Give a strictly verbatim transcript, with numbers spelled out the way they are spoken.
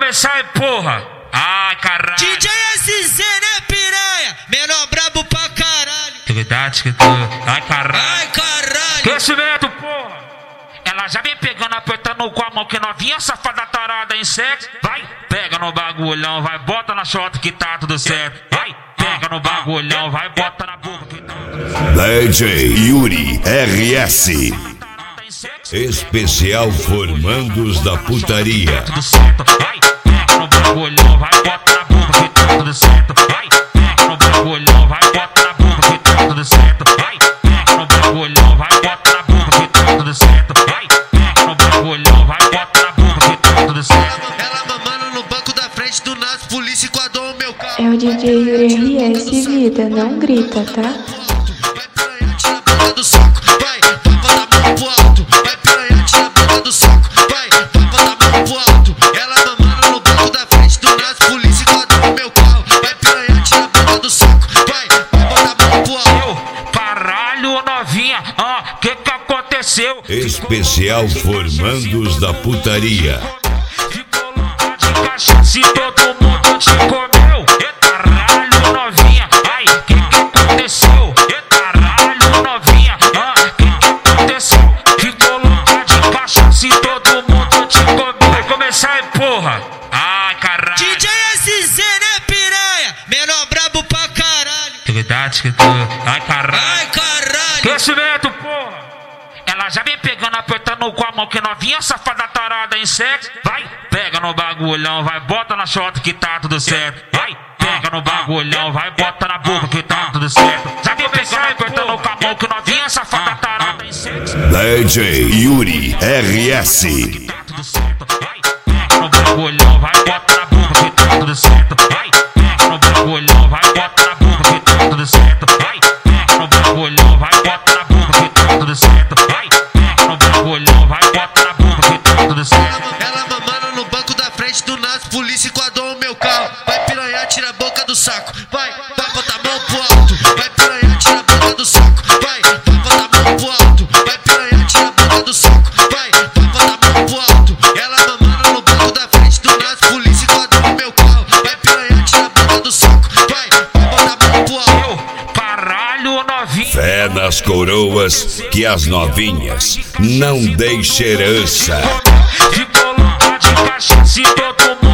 começar aí, porra. Ai, caralho. D J S Z, né, piranha? Menor brabo pra caralho. Atividade que tu. Ai, caralho. Ai, caralho. Crescimento, porra. Ela já vem pegando, apertando com a mão que novinha, safada tarada em sexo. Vai, pega no bagulhão, vai, bota na short que tá tudo certo. Vai, pega no bagulhão, vai, bota na boca que tá tudo certo. D J Yuri R S. Especial Formandos da Putaria. Tudo certo, vai, pega no bagulhão, vai, bota na boca que tá tudo certo. Vai, pega no bagulhão, vai, bota na boca que tá tudo certo. Vai, pega no bagulhão, vai, bota na boca que tá tudo certo. Vai, pega no bagulhão, vai, bota na boca que tá tudo certo. Ela mamando no banco da frente do Nas, polícia enquadrou o meu carro. É o D J Yuri R S, vida, não grita, tá? Vai piranha, tira a boca do saco. Vai, vai botar a mão pro alto. Vai piranha, tira a boca do saco. Vai, vai botar a mão pro alto. Ela mamando no banco da frente do Nas, polícia enquadrou o meu carro. Vai piranha, tira a boca do saco. Vai, vai botar a mão pro alto. Paralho, novinha, ah, que que aconteceu? Especial Formandos da Putaria. Ficou louca de cachaça e todo mundo te comeu. Eita, ralho, novinha, ai, que que aconteceu? Eita, ralho, novinha, ah, que que aconteceu? Ficou louca de cachaça e todo mundo te comeu. Vai começar aí, porra. Ai, caralho. D J S Z, né, piranha? Menor brabo pra caralho. Atividade que tu. Ai, caralho. Ai, caralho. Crescimento, porra. Ela já vem pegando, apertando com a mão que novinha, safada tarada em sexo. Vai, pega no bagulhão, vai, bota na short que tá tudo certo. Vai, pega no bagulhão, vai, bota na boca que tá tudo certo. Já vem pegando, apertando com a mão que novinha, safada tarada em sexo. D J Yuri R S. Tá tudo certo. Vai, pega no bagulhão, vai, bota na boca que tá tudo certo. Vai, pega no bagulhão, vai, bota na boca que tá tudo certo. Vai, pega no bagulhão, vai, bota na boca que tá tudo certo. Vai, pega no bagulhão, vai, bota na boca que tá tudo certo. Ela mamando no banco da frente do Nas, polícia enquadrou o meu carro. Vai piranha, tira a boca do saco. Vai, vai botar a mão pro alto. Vai piranha, tira a boca do saco. Vai, vai botar a mão pro alto. Vai piranha, tira a boca do saco. Vai, vai botar a mão pro alto. Ela mamando no banco da frente do Nas, polícia enquadrou o meu carro. Vai piranha, tira a boca do saco. Vai, vai botar a mão pro alto. Paralho, novinha. Fé nas coroas que as novinhas não deixem herança. Ficou louca de cachaça e todo mundo